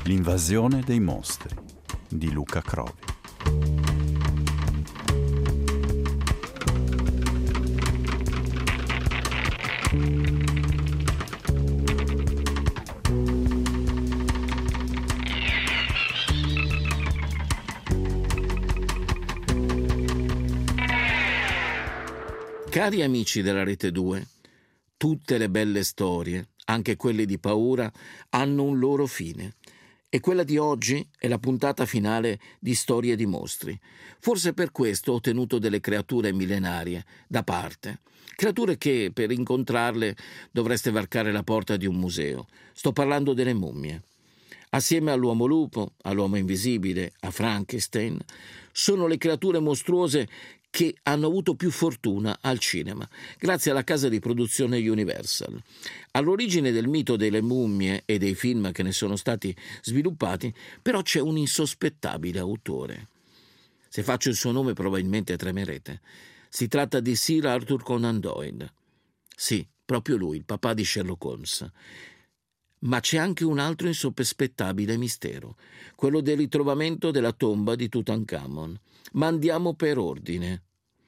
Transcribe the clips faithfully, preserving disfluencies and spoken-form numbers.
L'invasione dei mostri di Luca Crovi. Cari amici della Rete due, tutte le belle storie, anche quelle di paura, hanno un loro fine. E quella di oggi è la puntata finale di Storie di mostri. Forse per questo ho tenuto delle creature millenarie da parte. Creature che, per incontrarle, dovreste varcare la porta di un museo. Sto parlando delle mummie. Assieme all'uomo lupo, all'uomo invisibile, a Frankenstein, sono le creature mostruose che hanno avuto più fortuna al cinema, grazie alla casa di produzione Universal. All'origine del mito delle mummie e dei film che ne sono stati sviluppati, però c'è un insospettabile autore. Se faccio il suo nome probabilmente tremerete. Si tratta di Sir Arthur Conan Doyle. Sì, proprio lui, il papà di Sherlock Holmes. Ma c'è anche un altro insospettabile mistero, quello del ritrovamento della tomba di Tutankhamon. Ma andiamo per ordine.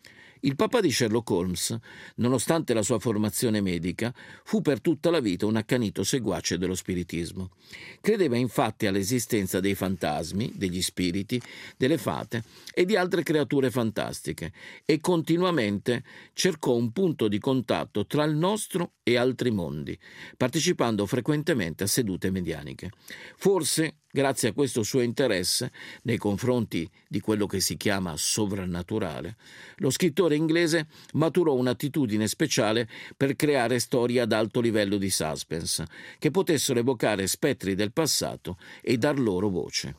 Il papà di Sherlock Holmes, nonostante la sua formazione medica, fu per tutta la vita un accanito seguace dello spiritismo. Credeva infatti all'esistenza dei fantasmi, degli spiriti, delle fate e di altre creature fantastiche e continuamente cercò un punto di contatto tra il nostro e altri mondi, partecipando frequentemente a sedute medianiche. Forse, grazie a questo suo interesse nei confronti di quello che si chiama sovrannaturale, lo scrittore inglese maturò un'attitudine speciale per creare storie ad alto livello di suspense, che potessero evocare spettri del passato e dar loro voce.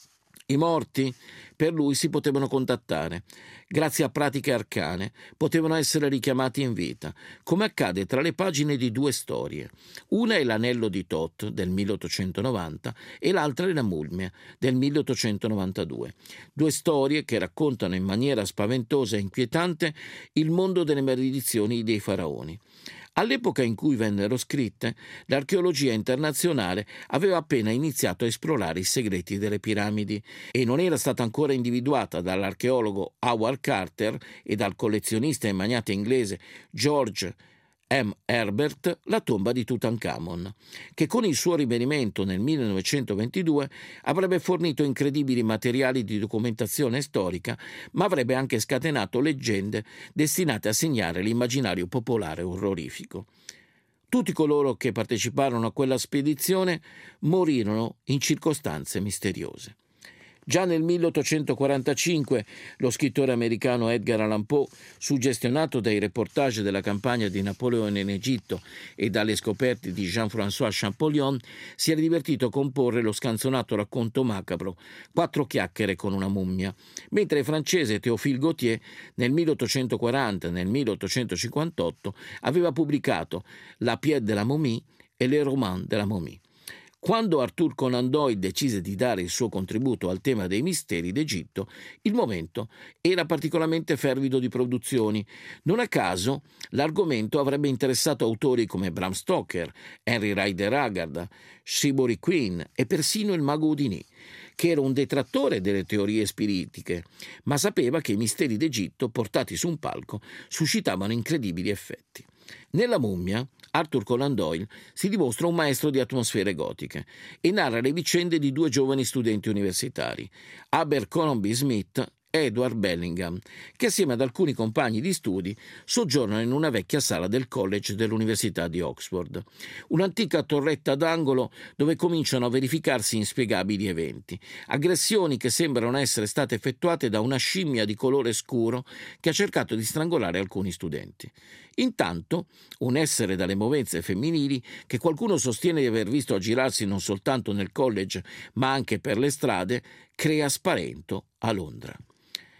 I morti, per lui, si potevano contattare. Grazie a pratiche arcane, potevano essere richiamati in vita, come accade tra le pagine di due storie. Una è L'anello di Thoth del milleottocentonovanta e l'altra è La mummia del milleottocentonovantadue. Due storie che raccontano in maniera spaventosa e inquietante il mondo delle maledizioni dei faraoni. All'epoca in cui vennero scritte, l'archeologia internazionale aveva appena iniziato a esplorare i segreti delle piramidi e non era stata ancora individuata dall'archeologo Howard Carter e dal collezionista e magnate inglese George M. Herbert la tomba di Tutankhamon, che con il suo rinvenimento nel millenovecentoventidue avrebbe fornito incredibili materiali di documentazione storica, ma avrebbe anche scatenato leggende destinate a segnare l'immaginario popolare orrorifico. Tutti coloro che parteciparono a quella spedizione morirono in circostanze misteriose. Già nel milleottocentoquarantacinque lo scrittore americano Edgar Allan Poe, suggestionato dai reportage della campagna di Napoleone in Egitto e dalle scoperte di Jean-François Champollion, si era divertito a comporre lo scanzonato racconto macabro Quattro chiacchiere con una mummia, mentre il francese Théophile Gautier nel milleottocentoquaranta e nel milleottocentocinquantotto aveva pubblicato La Pièce de la momie e Le roman de la momie. Quando Arthur Conan Doyle decise di dare il suo contributo al tema dei misteri d'Egitto, il momento era particolarmente fervido di produzioni. Non a caso l'argomento avrebbe interessato autori come Bram Stoker, Henry Rider Haggard, Seabury Quinn e persino il mago Houdini, che era un detrattore delle teorie spiritiche, ma sapeva che i misteri d'Egitto, portati su un palco, suscitavano incredibili effetti. Nella mummia, Arthur Conan Doyle si dimostra un maestro di atmosfere gotiche e narra le vicende di due giovani studenti universitari, Abercrombie Smith e Edward Bellingham, che assieme ad alcuni compagni di studi soggiornano in una vecchia sala del college dell'Università di Oxford, un'antica torretta d'angolo dove cominciano a verificarsi inspiegabili eventi, aggressioni che sembrano essere state effettuate da una scimmia di colore scuro che ha cercato di strangolare alcuni studenti. Intanto, un essere dalle movenze femminili, che qualcuno sostiene di aver visto aggirarsi non soltanto nel college ma anche per le strade, crea spavento a Londra.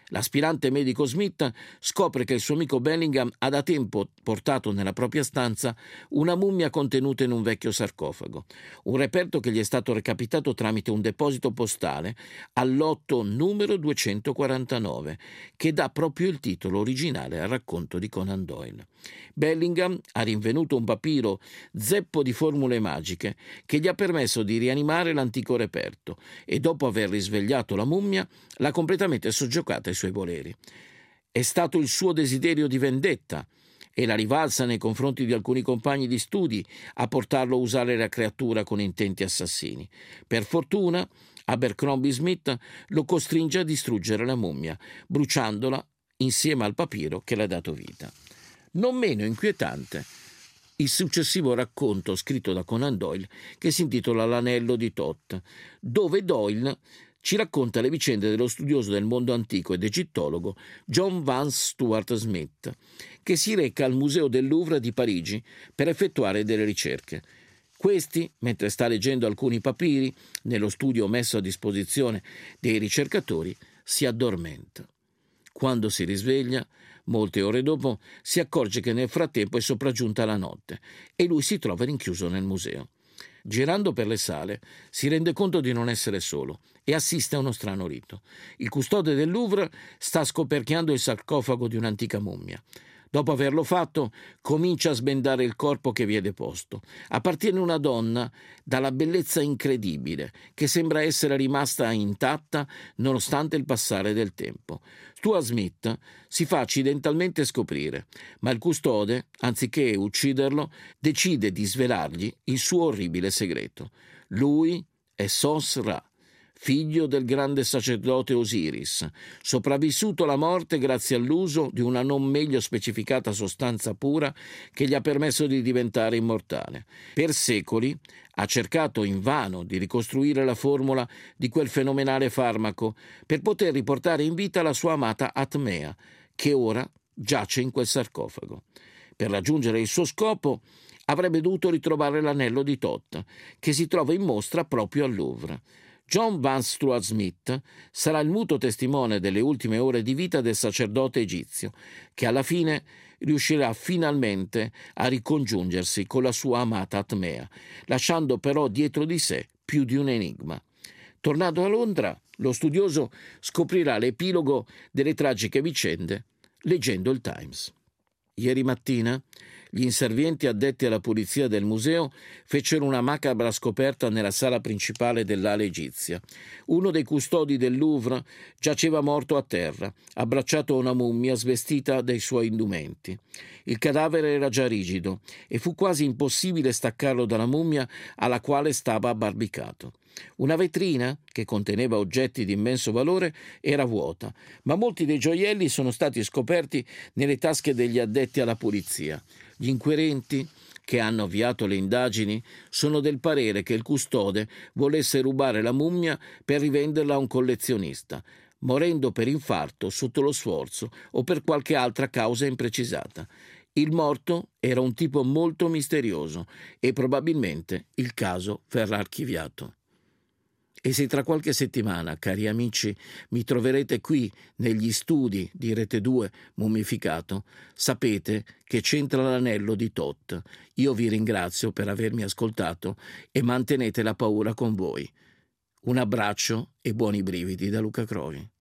L'aspirante medico Smith scopre che il suo amico Bellingham ha da tempo portato nella propria stanza una mummia contenuta in un vecchio sarcofago, un reperto che gli è stato recapitato tramite un deposito postale al lotto numero duecentoquarantanove, che dà proprio il titolo originale al racconto di Conan Doyle. Bellingham ha rinvenuto un papiro zeppo di formule magiche che gli ha permesso di rianimare l'antico reperto e, dopo aver risvegliato la mummia, l'ha completamente soggiocata ai suoi voleri. È stato il suo desiderio di vendetta e la rivalsa nei confronti di alcuni compagni di studi a portarlo a usare la creatura con intenti assassini. Per fortuna, Abercrombie Smith lo costringe a distruggere la mummia, bruciandola insieme al papiro che le ha dato vita. Non meno inquietante il successivo racconto scritto da Conan Doyle, che si intitola L'anello di Thoth, dove Doyle ci racconta le vicende dello studioso del mondo antico ed egittologo John Vance Stuart Smith, che si reca al Museo del Louvre di Parigi per effettuare delle ricerche. Questi, mentre sta leggendo alcuni papiri nello studio messo a disposizione dei ricercatori, si addormenta. Quando si risveglia, molte ore dopo, si accorge che nel frattempo è sopraggiunta la notte e lui si trova rinchiuso nel museo. Girando per le sale, si rende conto di non essere solo e assiste a uno strano rito. Il custode del Louvre sta scoperchiando il sarcofago di un'antica mummia. Dopo averlo fatto, comincia a sbandare il corpo che vi è deposto. Appartiene una donna dalla bellezza incredibile, che sembra essere rimasta intatta nonostante il passare del tempo. Stuart Smith si fa accidentalmente scoprire, ma il custode, anziché ucciderlo, decide di svelargli il suo orribile segreto. Lui è Sos Ra, figlio del grande sacerdote Osiris, sopravvissuto alla morte grazie all'uso di una non meglio specificata sostanza pura che gli ha permesso di diventare immortale. Per secoli ha cercato invano di ricostruire la formula di quel fenomenale farmaco per poter riportare in vita la sua amata Atmea, che ora giace in quel sarcofago. Per raggiungere il suo scopo avrebbe dovuto ritrovare l'anello di Thoth, che si trova in mostra proprio al Louvre. John Vance Stuart Smith sarà il muto testimone delle ultime ore di vita del sacerdote egizio, che alla fine riuscirà finalmente a ricongiungersi con la sua amata Atmea, lasciando però dietro di sé più di un enigma. Tornato a Londra, lo studioso scoprirà l'epilogo delle tragiche vicende leggendo il Times. Ieri mattina gli inservienti addetti alla pulizia del museo fecero una macabra scoperta nella sala principale dell'ala egizia. Uno dei custodi del Louvre giaceva morto a terra, abbracciato a una mummia svestita dei suoi indumenti. Il cadavere era già rigido e fu quasi impossibile staccarlo dalla mummia alla quale stava abbarbicato. Una vetrina, che conteneva oggetti di immenso valore, era vuota, ma molti dei gioielli sono stati scoperti nelle tasche degli addetti alla pulizia. Gli inquirenti, che hanno avviato le indagini, sono del parere che il custode volesse rubare la mummia per rivenderla a un collezionista, morendo per infarto sotto lo sforzo o per qualche altra causa imprecisata. Il morto era un tipo molto misterioso e probabilmente il caso verrà archiviato. E se tra qualche settimana, cari amici, mi troverete qui negli studi di Rete due Mummificato, sapete che c'entra l'anello di Thoth. Io vi ringrazio per avermi ascoltato e mantenete la paura con voi. Un abbraccio e buoni brividi da Luca Crovi.